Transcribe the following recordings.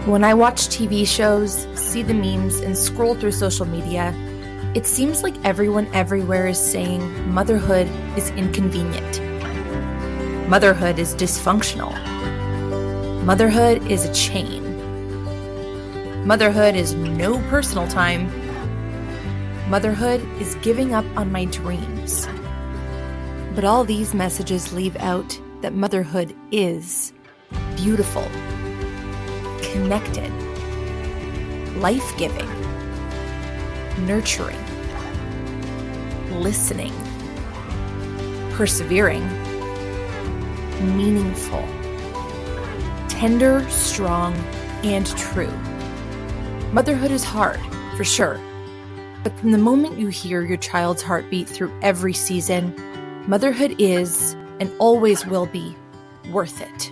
When I watch TV shows, see the memes, and scroll through social media, it seems like everyone everywhere is saying motherhood is inconvenient. Motherhood is dysfunctional. Motherhood is a chain. Motherhood is no personal time. Motherhood is giving up on my dreams. But all these messages leave out that motherhood is beautiful, connected, life-giving, nurturing, listening, persevering, meaningful, tender, strong, and true. Motherhood is hard, for sure. But from the moment you hear your child's heartbeat through every season, motherhood is, and always will be, worth it.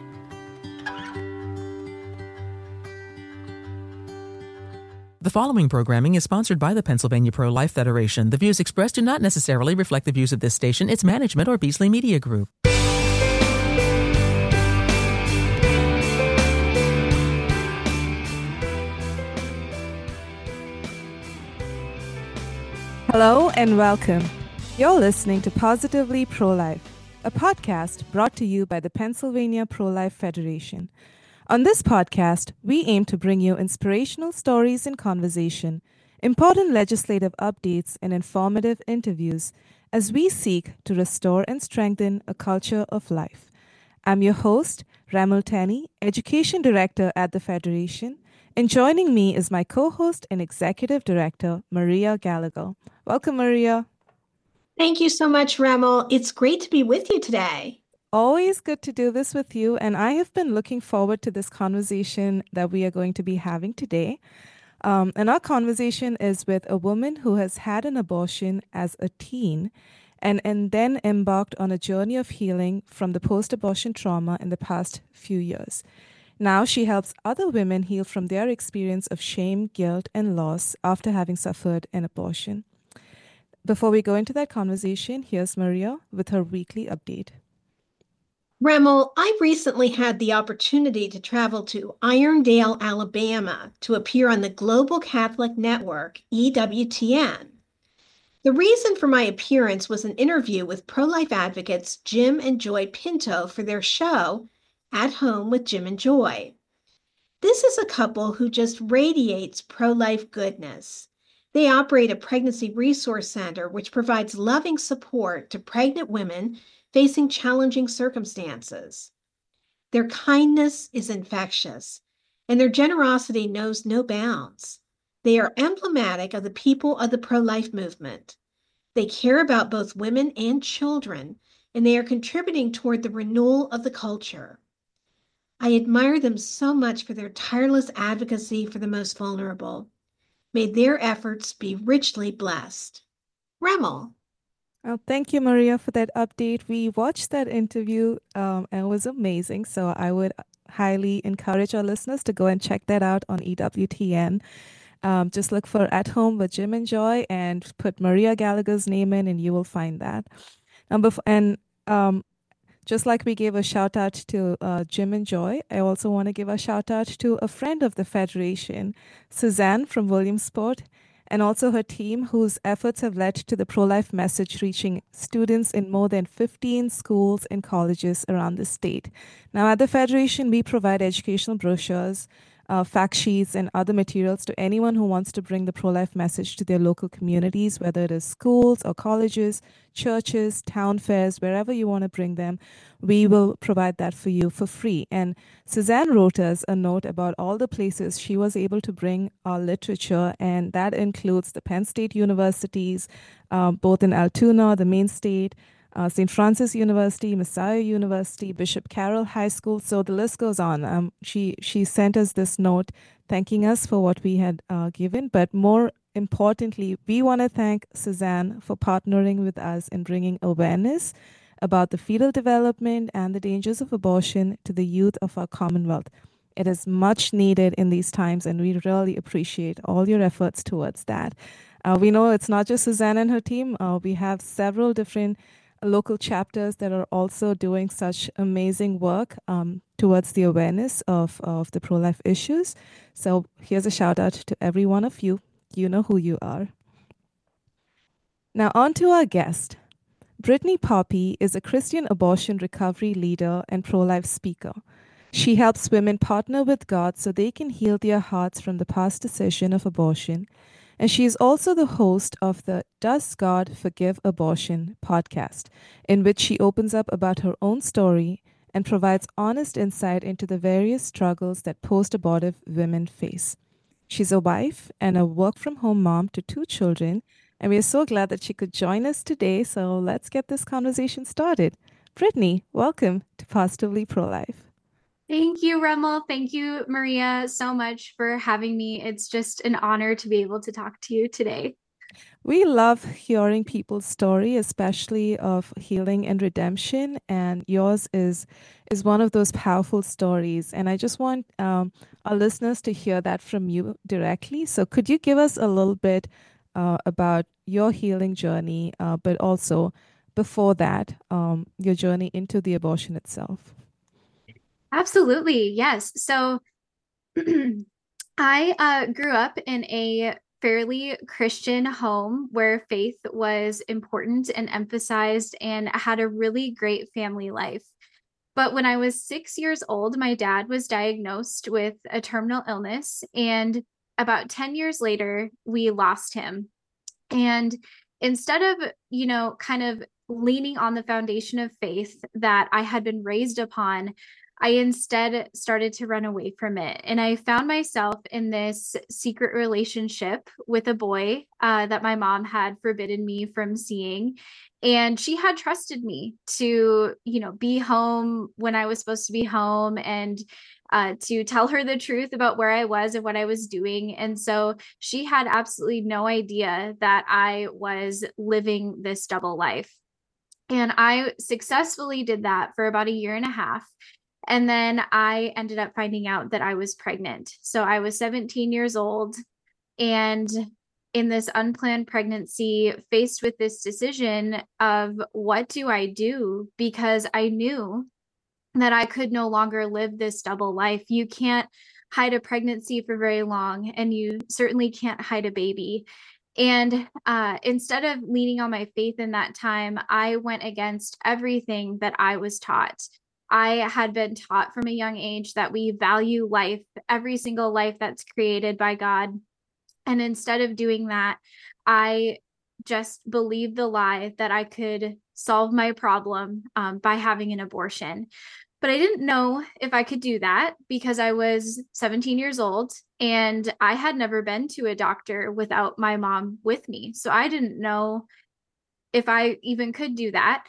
The following programming is sponsored by the Pennsylvania Pro-Life Federation. The views expressed do not necessarily reflect the views of this station, its management, or Beasley Media Group. Hello and welcome. You're listening to Positively Pro-Life, a podcast brought to you by the Pennsylvania Pro-Life Federation. On this podcast, we aim to bring you inspirational stories and conversation, important legislative updates, and informative interviews as we seek to restore and strengthen a culture of life. I'm your host, Ramil Tani, Education Director at the Federation, and joining me is my co-host and Executive Director, Maria Gallagher. Welcome, Maria. Thank you so much, Ramil. It's great to be with you today. Always good to do this with you, and I have been looking forward to this conversation that we are going to be having today. And our conversation is with a woman who has had an abortion as a teen and then embarked on a journey of healing from the post-abortion trauma in the past few years. Now she helps other women heal from their experience of shame, guilt, and loss after having suffered an abortion. Before we go into that conversation, here's Maria with her weekly update. Ramil, I recently had the opportunity to travel to Irondale, Alabama to appear on the Global Catholic Network, EWTN. The reason for my appearance was an interview with pro-life advocates Jim and Joy Pinto for their show, At Home with Jim and Joy. This is a couple who just radiates pro-life goodness. They operate a pregnancy resource center which provides loving support to pregnant women facing challenging circumstances. Their kindness is infectious, and their generosity knows no bounds. They are emblematic of the people of the pro-life movement. They care about both women and children, and they are contributing toward the renewal of the culture. I admire them so much for their tireless advocacy for the most vulnerable. May their efforts be richly blessed. Ramil. Well, thank you, Maria, for that update. We watched that interview and it was amazing. So I would highly encourage our listeners to go and check that out on EWTN. Just look for At Home with Jim and Joy and put Maria Gallagher's name in and you will find that. Just like we gave a shout out to Jim and Joy, I also want to give a shout out to a friend of the Federation, Suzanne from Williamsport, and also her team, whose efforts have led to the pro-life message reaching students in more than 15 schools and colleges around the state. Now, at the Federation, we provide educational brochures, fact sheets, and other materials to anyone who wants to bring the pro-life message to their local communities, whether it is schools or colleges, churches, town fairs, wherever you want to bring them. We will provide that for you for free. And Suzanne wrote us a note about all the places she was able to bring our literature, and that includes the Penn State universities, both in Altoona, the main state, St. Francis University, Messiah University, Bishop Carroll High School. So the list goes on. She sent us this note thanking us for what we had given. But more importantly, we want to thank Suzanne for partnering with us in bringing awareness about the fetal development and the dangers of abortion to the youth of our Commonwealth. It is much needed in these times, and we really appreciate all your efforts towards that. We know it's not just Suzanne and her team. We have several different local chapters that are also doing such amazing work towards the awareness of the pro-life issues. So here's a shout out to every one of you. You know who you are. Now on to our guest. Brittany Poppy is a Christian abortion recovery leader and pro-life speaker. She helps women partner with God so they can heal their hearts from the past decision of abortion. And she is also the host of the Does God Forgive Abortion podcast, in which she opens up about her own story and provides honest insight into the various struggles that post-abortive women face. She's a wife and a work-from-home mom to 2 children, and we are so glad that she could join us today. So let's get this conversation started. Brittany, welcome to Positively Pro-Life. Thank you, Remel. Thank you, Maria, so much for having me. It's just an honor to be able to talk to you today. We love hearing people's story, especially of healing and redemption, and yours is one of those powerful stories. And I just want our listeners to hear that from you directly. So could you give us a little bit about your healing journey, but also before that, your journey into the abortion itself? Absolutely. Yes. So I grew up in a fairly Christian home where faith was important and emphasized, and had a really great family life. But when I was 6 years old, my dad was diagnosed with a terminal illness, and about 10 years later, we lost him. And instead of, kind of leaning on the foundation of faith that I had been raised upon, I instead started to run away from it. And I found myself in this secret relationship with a boy that my mom had forbidden me from seeing. And she had trusted me to, be home when I was supposed to be home, and to tell her the truth about where I was and what I was doing. And so she had absolutely no idea that I was living this double life. And I successfully did that for about a year and a half. And then I ended up finding out that I was pregnant. So I was 17 years old, and in this unplanned pregnancy, faced with this decision of what do I do? Because I knew that I could no longer live this double life. You can't hide a pregnancy for very long, and you certainly can't hide a baby. And instead of leaning on my faith in that time, I went against everything that I was taught. I had been taught from a young age that we value life, every single life that's created by God. And instead of doing that, I just believed the lie that I could solve my problem by having an abortion. But I didn't know if I could do that because I was 17 years old and I had never been to a doctor without my mom with me. So I didn't know if I even could do that.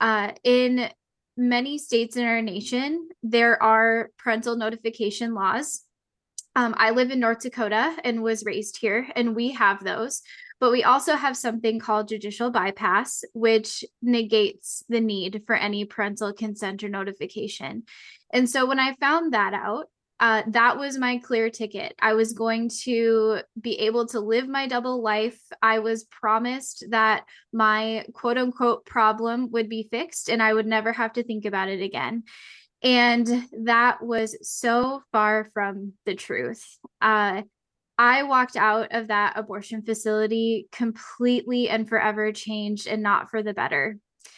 In many states in our nation, there are parental notification laws. I live in North Dakota and was raised here, and we have those. But we also have something called judicial bypass, which negates the need for any parental consent or notification. And so when I found that out, that was my clear ticket. I was going to be able to live my double life. I was promised that my quote unquote problem would be fixed and I would never have to think about it again. And that was so far from the truth. I walked out of that abortion facility completely and forever changed, and not for the better.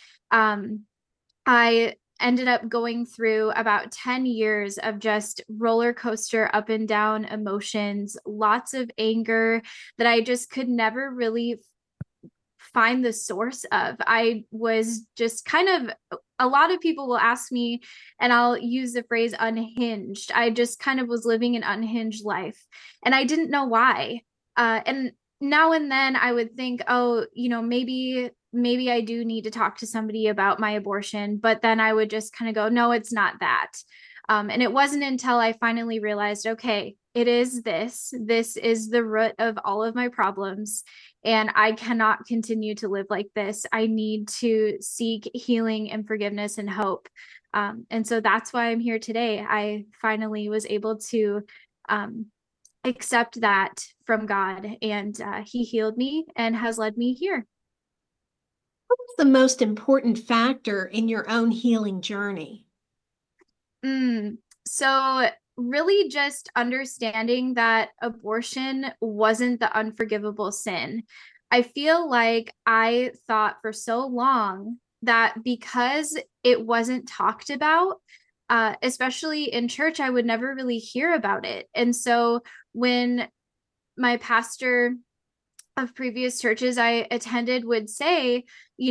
I ended up going through about 10 years of just roller coaster up and down emotions, lots of anger that I just could never really find the source of. I was just kind of, a lot of people will ask me, and I'll use the phrase unhinged. I just kind of was living an unhinged life, and I didn't know why. And now and then I would think, oh, maybe I do need to talk to somebody about my abortion, but then I would just kind of go, no, it's not that. And it wasn't until I finally realized, okay, it is this. This is the root of all of my problems. And I cannot continue to live like this. I need to seek healing and forgiveness and hope. And so that's why I'm here today. I finally was able to accept that from God, and He healed me and has led me here. What's the most important factor in your own healing journey? So really just understanding that abortion wasn't the unforgivable sin. I feel like I thought for so long that because it wasn't talked about, especially in church, I would never really hear about it. And so when my pastor of previous churches I attended would say,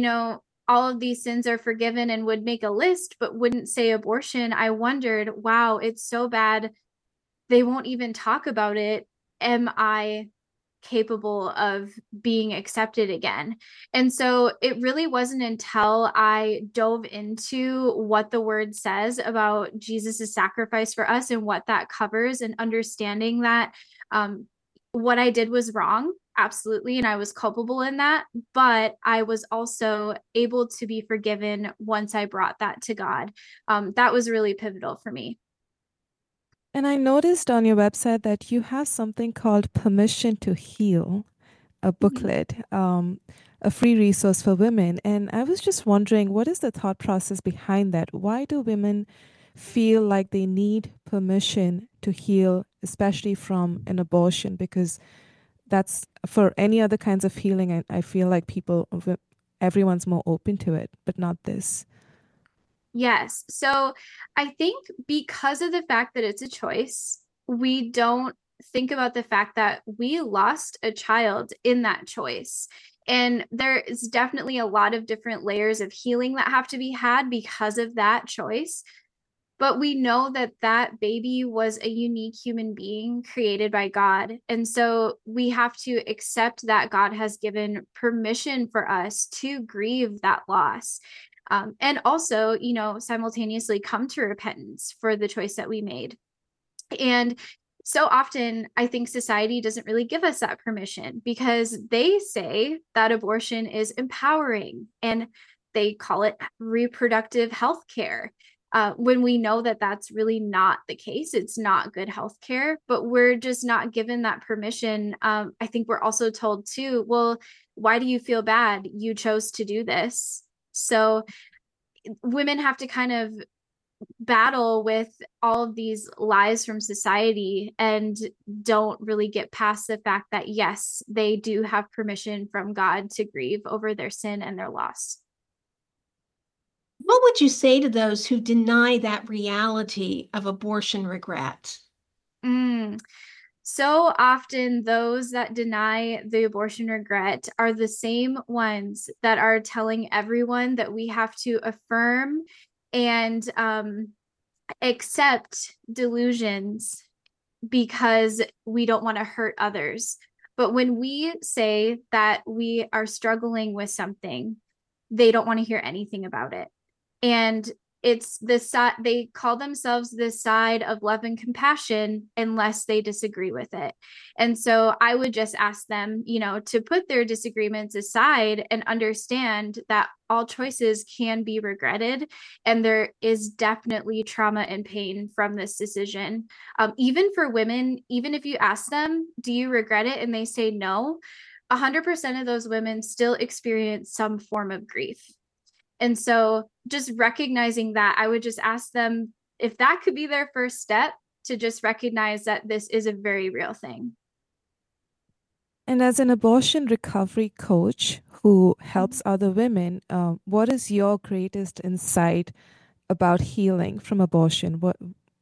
all of these sins are forgiven and would make a list, but wouldn't say abortion. I wondered, wow, it's so bad. They won't even talk about it. Am I capable of being accepted again? And so it really wasn't until I dove into what the word says about Jesus' sacrifice for us and what that covers, and understanding that what I did was wrong, absolutely, and I was culpable in that, but I was also able to be forgiven once I brought that to God. That was really pivotal for me. And I noticed on your website that you have something called Permission to Heal, a booklet, a free resource for women. And I was just wondering, what is the thought process behind that? Why do women feel like they need permission to heal, especially from an abortion? Because that's for any other kinds of healing. I feel like everyone's more open to it, but not this. Yes. So I think because of the fact that it's a choice, we don't think about the fact that we lost a child in that choice. And there is definitely a lot of different layers of healing that have to be had because of that choice. But we know that that baby was a unique human being created by God. And so we have to accept that God has given permission for us to grieve that loss. And also, simultaneously come to repentance for the choice that we made. And so often, I think society doesn't really give us that permission because they say that abortion is empowering and they call it reproductive health care. When we know that that's really not the case, it's not good health care, but we're just not given that permission. I think we're also told too, well, why do you feel bad? You chose to do this. So women have to kind of battle with all of these lies from society and don't really get past the fact that, yes, they do have permission from God to grieve over their sin and their loss. What would you say to those who deny that reality of abortion regret? Mm. So often, those that deny the abortion regret are the same ones that are telling everyone that we have to affirm and accept delusions because we don't want to hurt others. But when we say that we are struggling with something, they don't want to hear anything about it. And it's this side, they call themselves this side of love and compassion unless they disagree with it. And so I would just ask them, to put their disagreements aside and understand that all choices can be regretted. And there is definitely trauma and pain from this decision. Even for women, even if you ask them, do you regret it? And they say no, 100% of those women still experience some form of grief. And so just recognizing that, I would just ask them if that could be their first step to just recognize that this is a very real thing. And as an abortion recovery coach who helps other women, what is your greatest insight about healing from abortion? What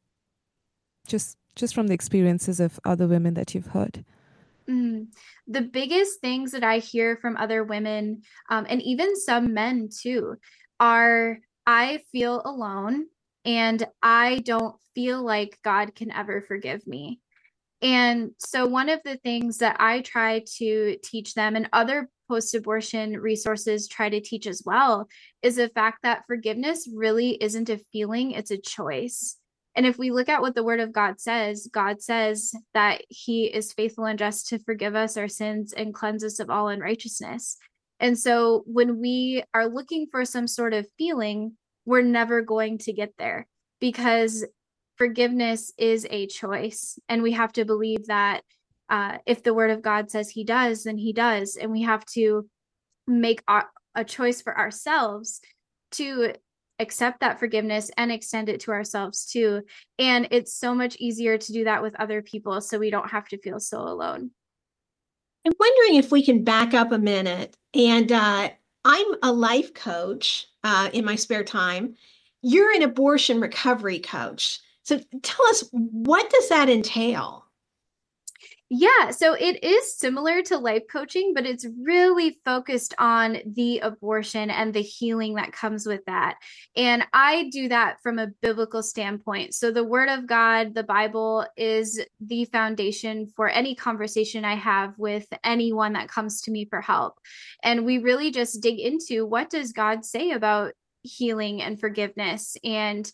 just from the experiences of other women that you've heard? The biggest things that I hear from other women, and even some men too, are I feel alone and I don't feel like God can ever forgive me. And so, one of the things that I try to teach them, and other post abortion resources try to teach as well, is the fact that forgiveness really isn't a feeling, it's a choice. And if we look at what the word of God says that he is faithful and just to forgive us our sins and cleanse us of all unrighteousness. And so, when we are looking for some sort of feeling, we're never going to get there because forgiveness is a choice. And we have to believe that if the word of God says he does, then he does. And we have to make a choice for ourselves to accept that forgiveness and extend it to ourselves too. And it's so much easier to do that with other people, so we don't have to feel so alone. I'm wondering if we can back up a minute. And I'm a life coach in my spare time. You're an abortion recovery coach. So tell us, what does that entail? Yeah, so it is similar to life coaching, but it's really focused on the abortion and the healing that comes with that. And I do that from a biblical standpoint. So the Word of God, the Bible, is the foundation for any conversation I have with anyone that comes to me for help. And we really just dig into, what does God say about healing and forgiveness, and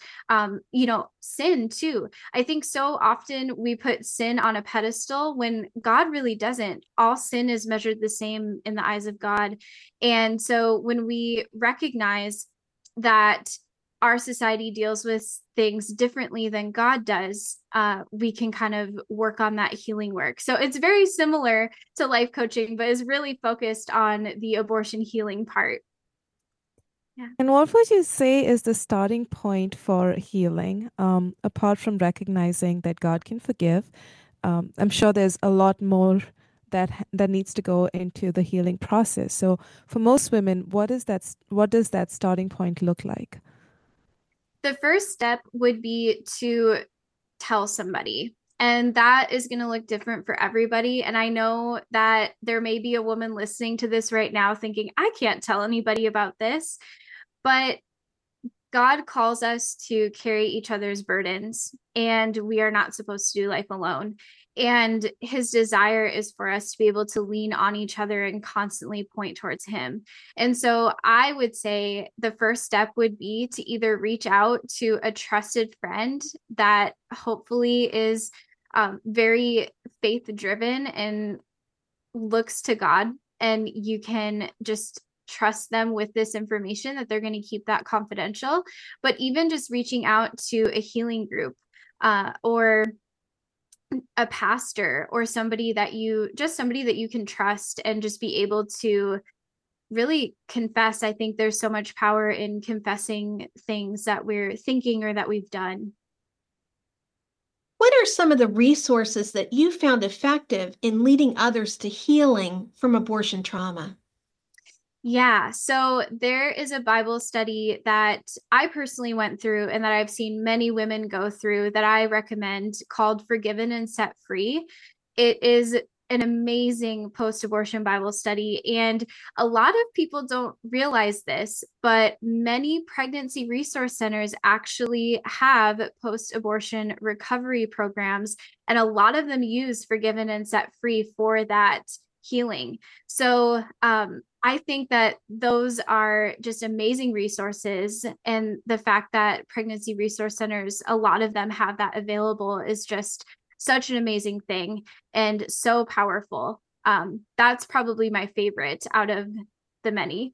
sin too. I think so often we put sin on a pedestal when God really doesn't. All sin is measured the same in the eyes of God. And so when we recognize that our society deals with things differently than God does, we can kind of work on that healing work. So it's very similar to life coaching, but is really focused on the abortion healing part. Yeah. And what would you say is the starting point for healing, apart from recognizing that God can forgive? I'm sure there's a lot more that needs to go into the healing process. So, for most women, what does that starting point look like? The first step would be to tell somebody. And that is going to look different for everybody. And I know that there may be a woman listening to this right now thinking, I can't tell anybody about this. But God calls us to carry each other's burdens, and we are not supposed to do life alone. And his desire is for us to be able to lean on each other and constantly point towards him. And so I would say the first step would be to either reach out to a trusted friend that hopefully is very faith driven and looks to God, and you can just trust them with this information, that they're going to keep that confidential. But even just reaching out to a healing group or a pastor, or somebody that you can trust, and just be able to really confess. I think there's so much power in confessing things that we're thinking or that we've done. What are some of the resources that you found effective in leading others to healing from abortion trauma? Yeah, so there is a Bible study that I personally went through and that I've seen many women go through that I recommend, called Forgiven and Set Free. It is an amazing post-abortion Bible study. And a lot of people don't realize this, but many pregnancy resource centers actually have post-abortion recovery programs. And a lot of them use Forgiven and Set Free for that healing. So I think that those are just amazing resources. And the fact that pregnancy resource centers, a lot of them have that available, is just such an amazing thing and so powerful. That's probably my favorite out of the many.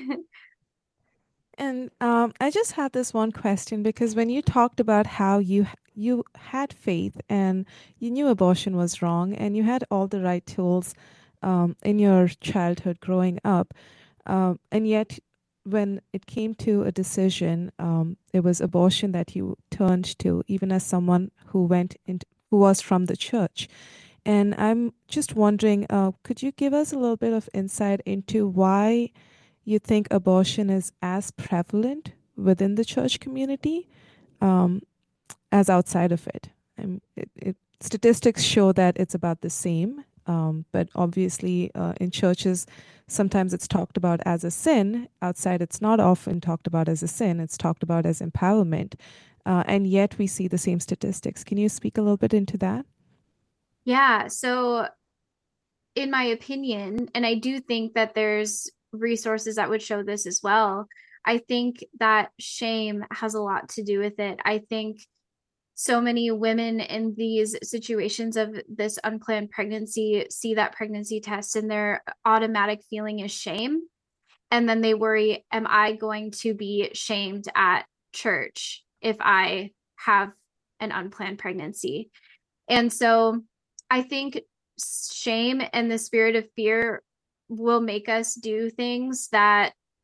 And I just had this one question, because when you talked about how you had faith and you knew abortion was wrong and you had all the right tools in your childhood growing up, and yet when it came to a decision, it was abortion that you turned to, even as someone who was from the church. And I'm just wondering, could you give us a little bit of insight into why you think abortion is as prevalent within the church community as outside of it? Statistics show that it's about the same, but obviously in churches, sometimes it's talked about as a sin. Outside, it's not often talked about as a sin. It's talked about as empowerment. And yet we see the same statistics. Can you speak a little bit into that? Yeah. So in my opinion, and I do think that there's resources that would show this as well, I think that shame has a lot to do with it. I think so many women in these situations of this unplanned pregnancy see that pregnancy test, and their automatic feeling is shame. And then they worry, am I going to be shamed at church if I have an unplanned pregnancy? And so I think shame and the spirit of fear will make us do things that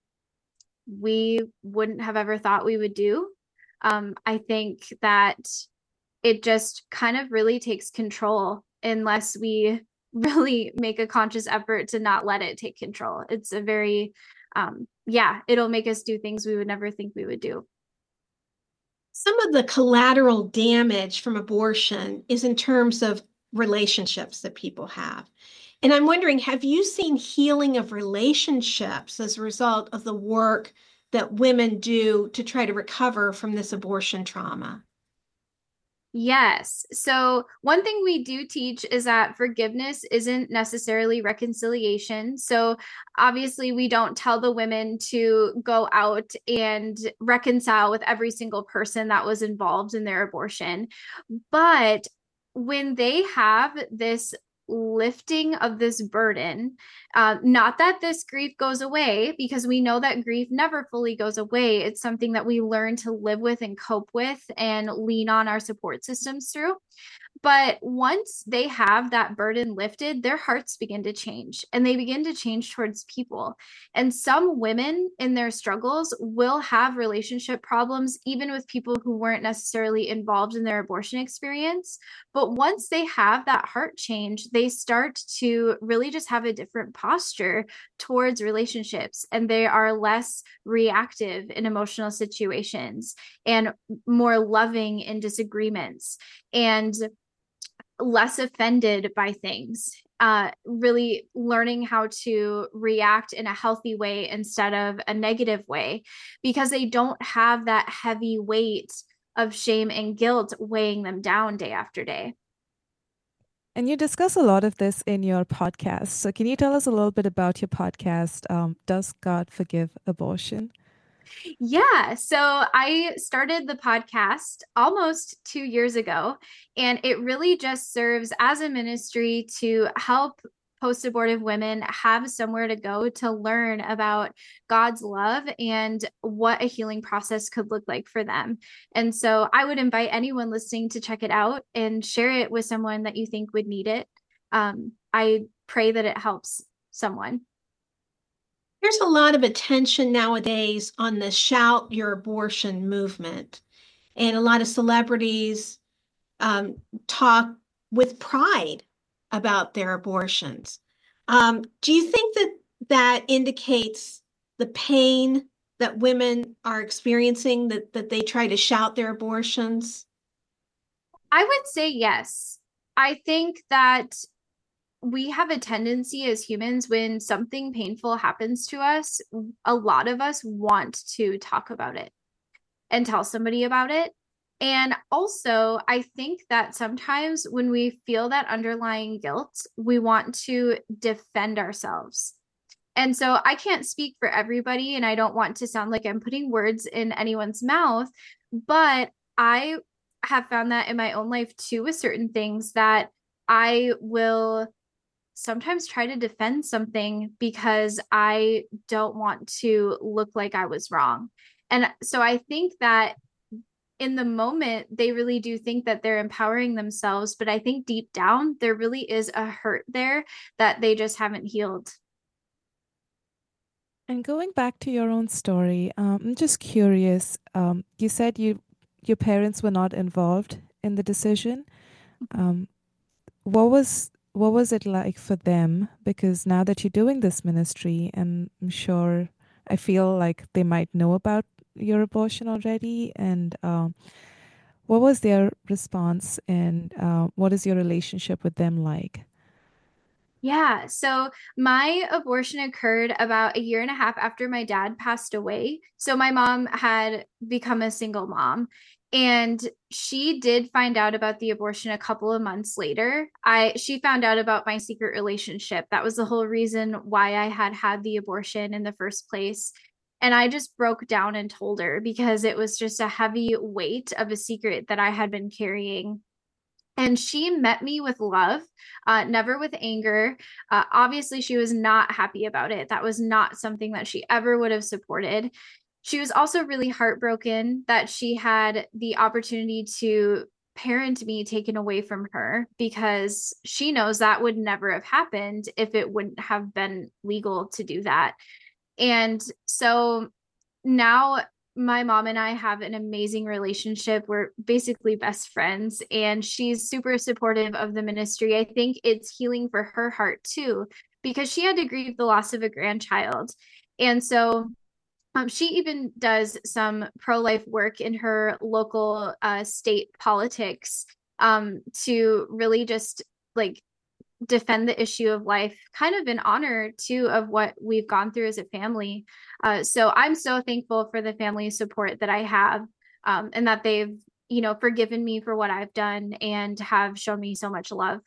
we wouldn't have ever thought we would do. I think that it just kind of really takes control unless we really make a conscious effort to not let it take control. It's a very, it'll make us do things we would never think we would do. Some of the collateral damage from abortion is in terms of relationships that people have. And I'm wondering, have you seen healing of relationships as a result of the work that women do to try to recover from this abortion trauma? Yes. So one thing we do teach is that forgiveness isn't necessarily reconciliation. So obviously we don't tell the women to go out and reconcile with every single person that was involved in their abortion. But when they have this lifting of this burden, not that this grief goes away, because we know that grief never fully goes away. It's something that we learn to live with and cope with and lean on our support systems through. But once they have that burden lifted, their hearts begin to change and they begin to change towards people. And some women in their struggles will have relationship problems, even with people who weren't necessarily involved in their abortion experience. But once they have that heart change, they start to really just have a different posture towards relationships, and they are less reactive in emotional situations and more loving in disagreements and less offended by things, really learning how to react in a healthy way instead of a negative way, because they don't have that heavy weight of shame and guilt weighing them down day after day. And you discuss a lot of this in your podcast. So can you tell us a little bit about your podcast, Does God Forgive Abortion? Yeah. So I started the podcast almost 2 years ago, and it really just serves as a ministry to help post-abortive women have somewhere to go to learn about God's love and what a healing process could look like for them. And so I would invite anyone listening to check it out and share it with someone that you think would need it. I pray that it helps someone. There's a lot of attention nowadays on the Shout Your Abortion movement, and a lot of celebrities talk with pride about their abortions. Do you think that that indicates the pain that women are experiencing, that they try to shout their abortions? I would say yes. I think that we have a tendency as humans, when something painful happens to us, a lot of us want to talk about it and tell somebody about it. And also, I think that sometimes when we feel that underlying guilt, we want to defend ourselves. And so I can't speak for everybody, and I don't want to sound like I'm putting words in anyone's mouth, but I have found that in my own life too, with certain things, that I will sometimes try to defend something because I don't want to look like I was wrong. And so I think that in the moment, they really do think that they're empowering themselves. But I think deep down, there really is a hurt there that they just haven't healed. And going back to your own story, I'm just curious. You said your parents were not involved in the decision. What was it like for them? Because now that you're doing this ministry, and I feel like they might know about your abortion already. And what was their response, and what is your relationship with them like? Yeah. So my abortion occurred about a year and a half after my dad passed away. So my mom had become a single mom, and she did find out about the abortion a couple of months later. She found out about my secret relationship. That was the whole reason why I had the abortion in the first place. And I just broke down and told her, because it was just a heavy weight of a secret that I had been carrying. And she met me with love, never with anger. Obviously, she was not happy about it. That was not something that she ever would have supported. She was also really heartbroken that she had the opportunity to parent me taken away from her, because she knows that would never have happened if it wouldn't have been legal to do that. And so now my mom and I have an amazing relationship. We're basically best friends, and she's super supportive of the ministry. I think it's healing for her heart too, because she had to grieve the loss of a grandchild. And so she even does some pro-life work in her local state politics to really just like defend the issue of life, kind of in honor too of what we've gone through as a family. So I'm so thankful for the family support that I have, and that they've, forgiven me for what I've done and have shown me so much love.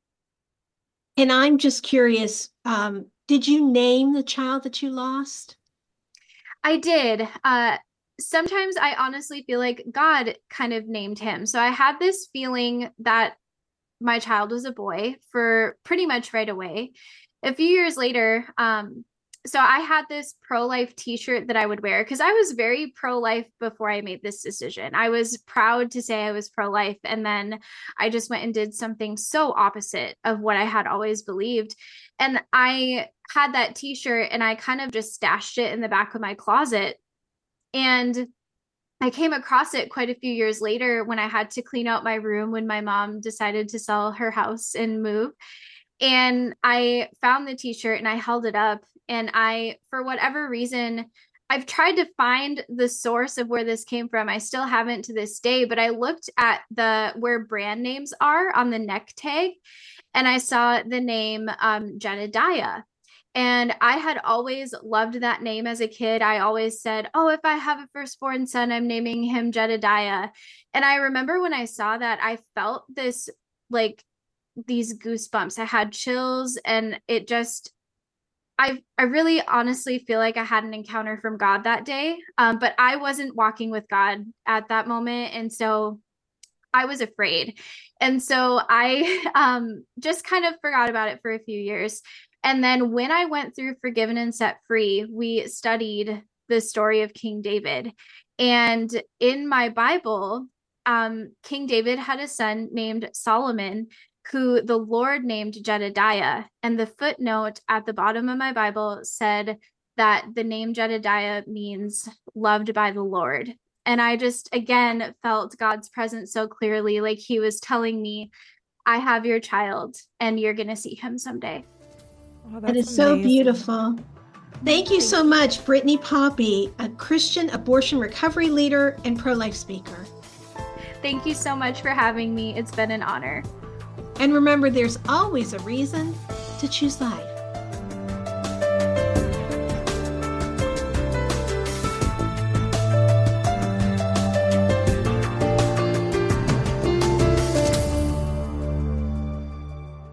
And I'm just curious, did you name the child that you lost? I did. Sometimes I honestly feel like God kind of named him. So I had this feeling that my child was a boy for pretty much right away. A few years later, so I had this pro-life t-shirt that I would wear because I was very pro-life before I made this decision. I was proud to say I was pro-life, and then I just went and did something so opposite of what I had always believed. And I had that t-shirt and I kind of just stashed it in the back of my closet. And I came across it quite a few years later when I had to clean out my room when my mom decided to sell her house and move. And I found the t-shirt and I held it up. And for whatever reason, I've tried to find the source of where this came from. I still haven't to this day, but I looked at where brand names are on the neck tag, and I saw the name Jedediah. And I had always loved that name as a kid. I always said, oh, if I have a firstborn son, I'm naming him Jedediah. And I remember when I saw that, I felt these goosebumps. I had chills, and it just, I really honestly feel like I had an encounter from God that day. But I wasn't walking with God at that moment. And so I was afraid. And so I just kind of forgot about it for a few years. And then when I went through Forgiven and Set Free, we studied the story of King David. And in my Bible, King David had a son named Solomon, who the Lord named Jedediah. And the footnote at the bottom of my Bible said that the name Jedediah means loved by the Lord. And I just, again, felt God's presence so clearly, like he was telling me, I have your child and you're going to see him someday. Oh, that is so beautiful. Thank you so much, Brittany Poppy, a Christian abortion recovery leader and pro-life speaker. Thank you so much for having me. It's been an honor. And remember, there's always a reason to choose life.